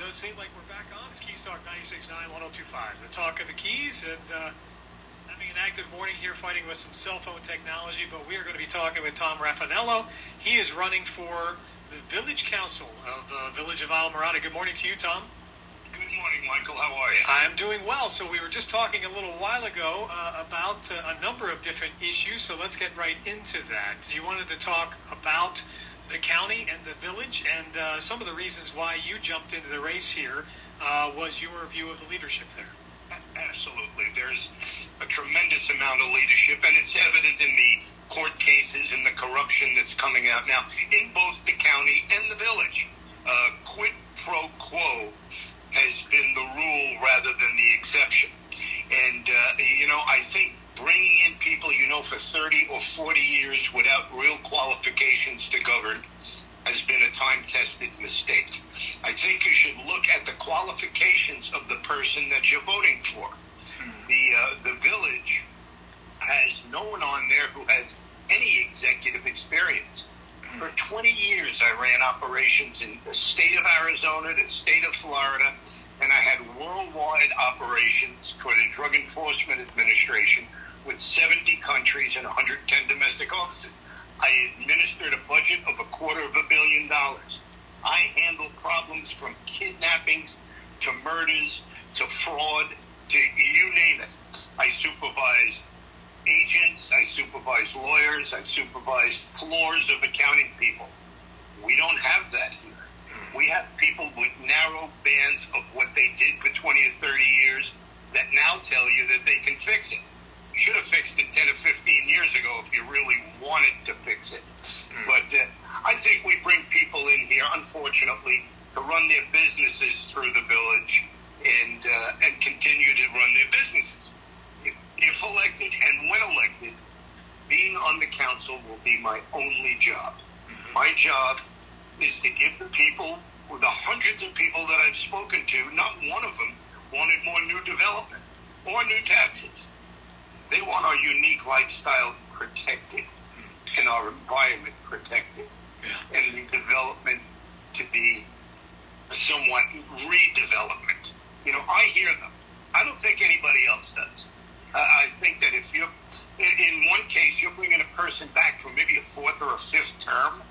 does seem like we're back on. It's Keys Talk 96.9, 102.5. The talk of the Keys, and having an active morning here fighting with some cell phone technology, but we are going to be talking with Tom Raffanello. He is running for the Village Council of Village of Islamorada. Good morning to you, Tom. Good morning, Michael. How are you? I'm doing well. So we were just talking a little while ago about a number of different issues, so let's get right into that. You wanted to talk about the county and the village, and some of the reasons why you jumped into the race here was your view of the leadership there. Absolutely. There's a tremendous amount of leadership, and it's evident in the court cases and the corruption that's coming out now in both the county and the village. Quid pro quo has been the rule rather than the exception. And, I think bringing in people, for 30 or 40 years without real qualifications to govern has been a time-tested mistake. I think you should look at the qualifications of the person that you're voting for. The village has no one on there who has any executive experience. For 20 years, I ran operations in the state of Arizona, the state of Florida, and I had worldwide operations for the Drug Enforcement Administration with 70 countries and 110 domestic offices. I administered a budget of $250 million. I handled problems from kidnappings to murders to fraud to you name it. I supervised agents, I supervised lawyers, I supervised floors of accounting people. We don't have that here. We have people with narrow bands of what they did for 20 or 30 years that now tell you that they can fix it. You should have fixed it 10 or 15 years ago if you really wanted to fix it. But I think we bring people in here, unfortunately, to run their businesses through the village and continue to run their businesses. If elected and when elected, being on the council will be my only job. My job is to give the people, the hundreds of people that I've spoken to, not one of them wanted more new development or new taxes. They want our unique lifestyle protected and our environment protected and the development to be somewhat redevelopment. I hear them. I don't think anybody else does. I think that if you're, in one case, you're bringing a person back for maybe a fourth or a fifth term,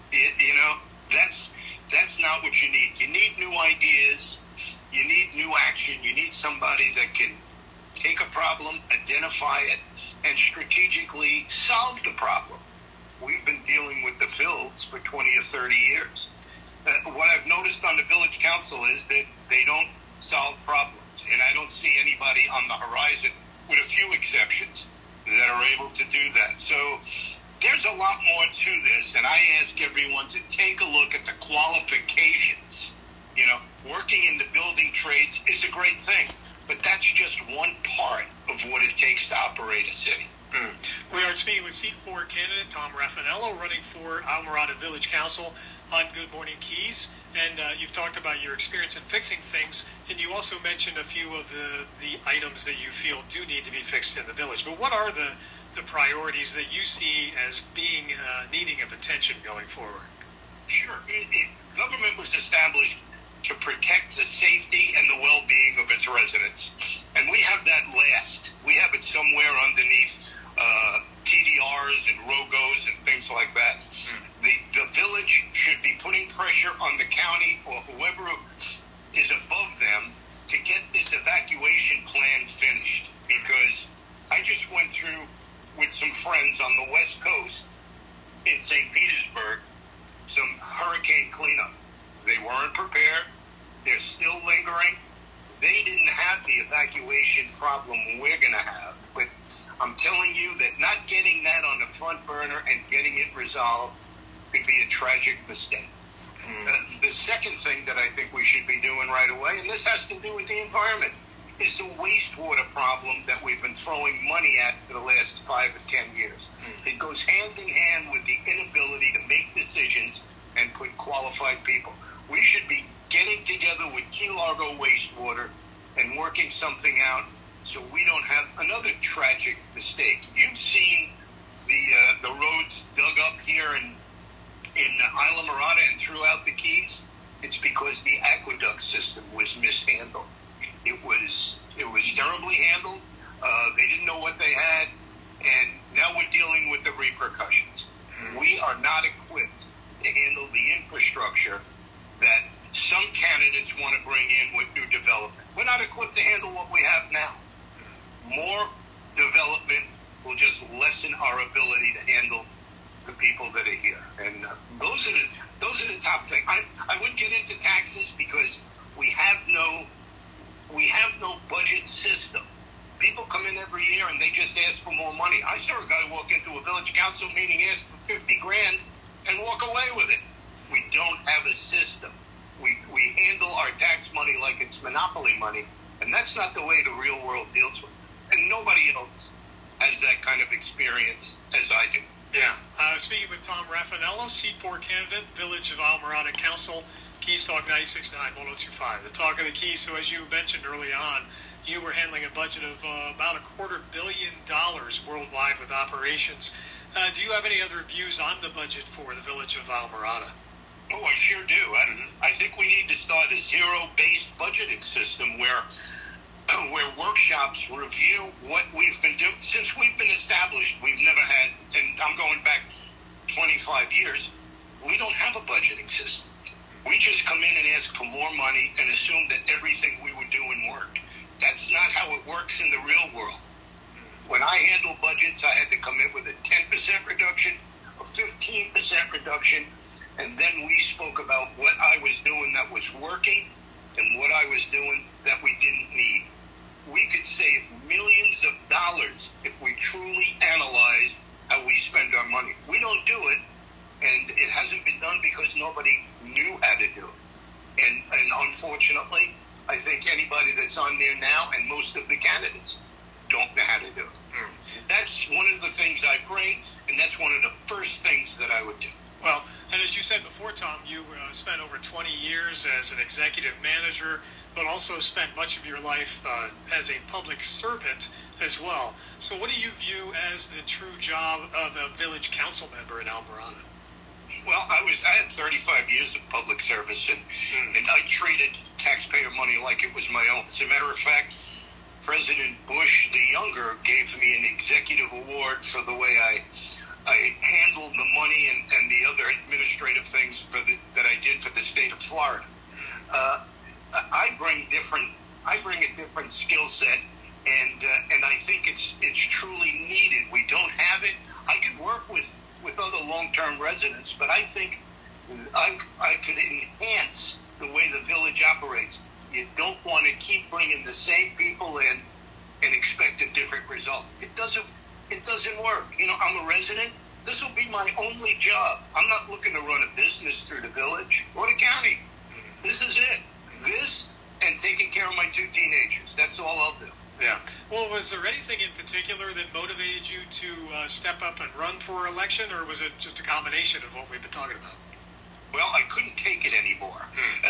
that's not what you need. You need new ideas. You need new action. You need somebody that can take a problem, identify it, and strategically solve the problem. We've been dealing with the Phils for 20 or 30 years. What I've noticed on the village council is that they don't solve problems, and I don't see anybody on the horizon, with a few exceptions, that are able to do that. So there's a lot more to this, and I ask everyone to take a look at the qualifications. Working in the building trades is a great thing, but that's just one part of what it takes to operate a city. We are speaking with Seat 4 candidate Tom Raffanello, running for Islamorada Village Council on Good Morning Keys. And you've talked about your experience in fixing things, and you also mentioned a few of the items that you feel do need to be fixed in the village. But what are the priorities that you see as being needing of attention going forward? Sure. Government was established to protect the safety and the well-being of its residents. And we have that last. We have it somewhere underneath TDRs and ROGOs and things like that. The village should be putting pressure on the county or whoever is above them to get this evacuation plan finished. Because I just went through with some friends on the West Coast in St. Petersburg some hurricane cleanup. They weren't prepared. They're still lingering. They didn't have the evacuation problem we're going to have. But I'm telling you that not getting that on the front burner and getting it resolved could be a tragic mistake. The second thing that I think we should be doing right away, and this has to do with the environment, is the wastewater problem that we've been throwing money at for the last 5 or 10 years. It goes hand in hand with the inability to make decisions and put qualified people. We should be getting together with Key Largo Wastewater and working something out so we don't have another tragic mistake. You've seen the roads dug up here in Islamorada and throughout the Keys. it's because the aqueduct system was mishandled. It was terribly handled. They didn't know what they had, and now we're dealing with the repercussions. We are not equipped to handle the infrastructure that some candidates want to bring in with new development. We're not equipped to handle what we have now. More development will just lessen our ability to handle the people that are here, and those are the top things. I wouldn't get into taxes because we have no budget system. People come in every year and they just ask for more money. I saw a guy walk into a village council meeting, ask for 50 grand, and walk away with it. We don't have a system. We handle our tax money like it's monopoly money, and that's not the way the real world deals with it. And nobody else has that kind of experience as I do. Yeah. Speaking with Tom Raffanello, Seat 4 candidate, Village of Islamorada Council, Keys Talk 96.9-1025. The talk of the Keys. So as you mentioned early on, you were handling a budget of about $250 million worldwide with operations. Do you have any other views on the budget for the Village of Islamorada? Oh, I sure do. I think we need to start a zero-based budgeting system where workshops review what we've been doing. Since we've been established, we've never had, and I'm going back 25 years, we don't have a budgeting system. We just come in and ask for more money and assume that everything we were doing worked. That's not how it works in the real world. When I handle budgets, I had to come in with a 10% reduction, a 15% reduction, and then we spoke about what I was doing that was working and what I was doing that we didn't need. We could save millions of dollars if we truly analyzed how we spend our money. We don't do it, and it hasn't been done because nobody knew how to do it. And unfortunately, I think anybody that's on there now and most of the candidates don't know how to do it. That's one of the things I bring, and that's one of the first things that I would do. Well, and as you said before, Tom, you spent over 20 years as an executive manager, but also spent much of your life as a public servant as well. So what do you view as the true job of a village council member in Islamorada? Well, I had 35 years of public service, and I treated taxpayer money like it was my own. As a matter of fact, President Bush the Younger gave me an executive award for the way I handled the money and the other administrative things that I did for the state of Florida. I bring a different skill set, and I think it's truly needed. We don't have it. I could work with other long-term residents, but I think I could enhance the way the village operates. You don't want to keep bringing the same people in and expect a different result. It doesn't work. You know, I'm a resident. This will be my only job. I'm not looking to run a business through the village or the county. This is it. This and taking care of my 2 teenagers. That's all I'll do. Yeah. Well, was there anything in particular that motivated you to step up and run for election, or was it just a combination of what we've been talking about? Well, I couldn't take it anymore.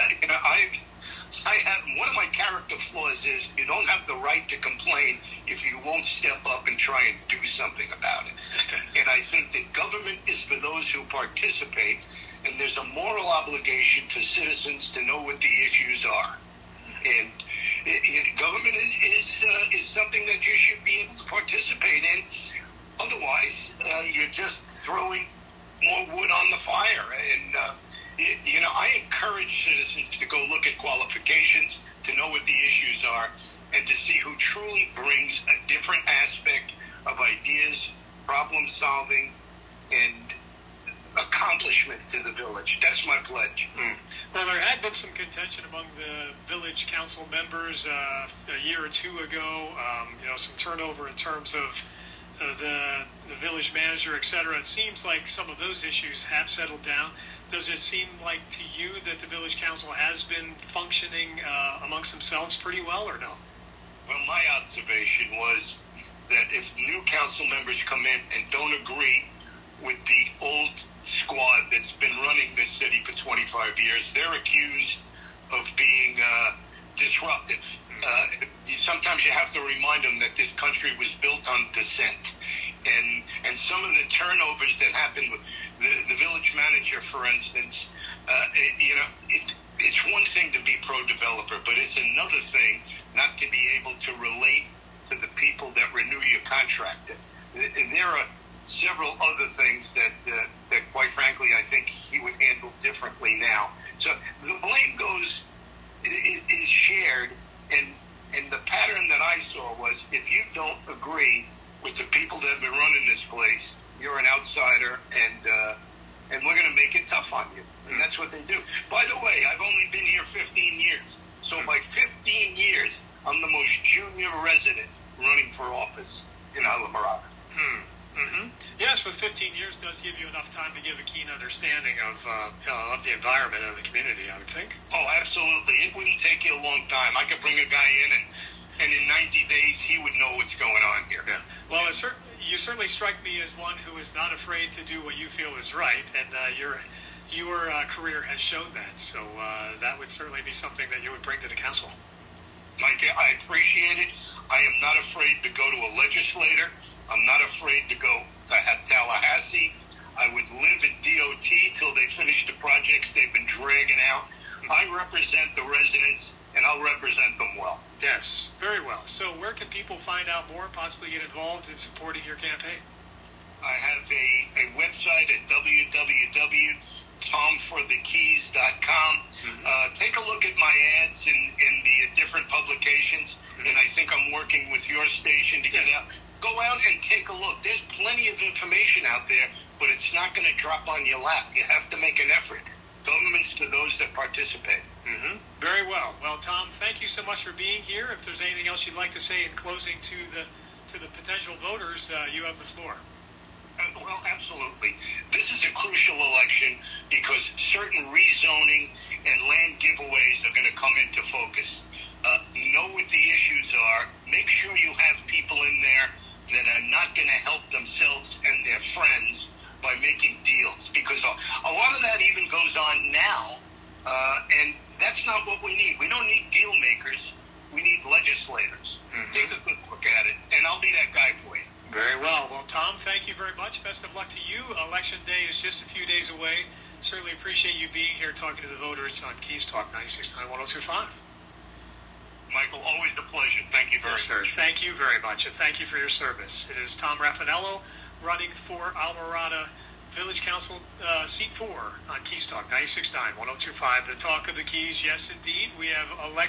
I have one of my character flaws is you don't have the right to complain if you won't step up and try and do something about it. And I think that government is for those who participate, and there's a moral obligation for citizens to know what the issues are. And government is something that you should be able to participate in. Otherwise, you're just throwing more wood on the fire. And I encourage citizens to go look at qualifications, to know what the issues are, and to see who truly brings a different aspect of ideas, problem solving, and accomplishment to the village. That's my pledge. Well, there had been some contention among the village council members a year or two ago, some turnover in terms of the village manager, et cetera. It seems like some of those issues have settled down. Does it seem like to you that the village council has been functioning amongst themselves pretty well, or no? Well, my observation was that if new council members come in and don't agree with the old squad that's been running this city for 25 years, they're accused of being disruptive. Sometimes you have to remind them that this country was built on dissent. And some of the turnovers that happened with the village manager, for instance, it it's one thing to be pro-developer, but it's another thing not to be able to relate to the people that renew your contract. And there are several other things that quite frankly, I think he would handle differently now. So the blame is shared, and the pattern that I saw was, if you don't agree with the people that have been running this place, you're an outsider, and we're going to make it tough on you. And that's what they do. By the way, I've only been here 15 years. So by 15 years, I'm the most junior resident running for office in Islamorada. Yes, but 15 years does give you enough time to give a keen understanding of the environment and the community, I would think. Oh, absolutely. It wouldn't take you a long time. I could bring a guy in, and in 90 days, he would know what's going on here. Yeah. Well, you certainly strike me as one who is not afraid to do what you feel is right, and your career has shown that. So that would certainly be something that you would bring to the council. Mike, I appreciate it. I am not afraid to go to a legislator. I'm not afraid to go to Tallahassee. I would live at DOT till they finish the projects they've been dragging out. I represent the residents, and I'll represent them well. Yes, very well. So where can people find out more, possibly get involved in supporting your campaign? I have a website at www.tomforthekeys.com. Take a look at my ads in the different publications, and I think I'm working with your station to get out. Go out and take a look. There's plenty of information out there, but it's not going to drop on your lap. You have to make an effort. Government's to those that participate. Very well. Well, Tom, thank you so much for being here. If there's anything else you'd like to say in closing to the potential voters, you have the floor. Well, absolutely. This is a crucial election because certain rezoning and land giveaways are going to come into focus. Know what the issues are. Make sure you have people in there that are not going to help themselves and their friends by making deals, because a lot of that even goes on now, and that's not what we need. We don't need deal makers. We need legislators. Take a good look at it, and I'll be that guy for you. Very well. Well, Tom, thank you very much. Best of luck to you. Election day is just a few days away. Certainly appreciate you being here talking to the voters on Keys Talk 96.9 1025. Michael, always a pleasure. Thank you very much. Yes, sir. Thank you very much, and thank you for your service. It is Tom Raffanello running for Islamorada Village Council Seat 4 on Keys Talk 96.9 1025. The talk of the Keys. Yes, indeed. We have election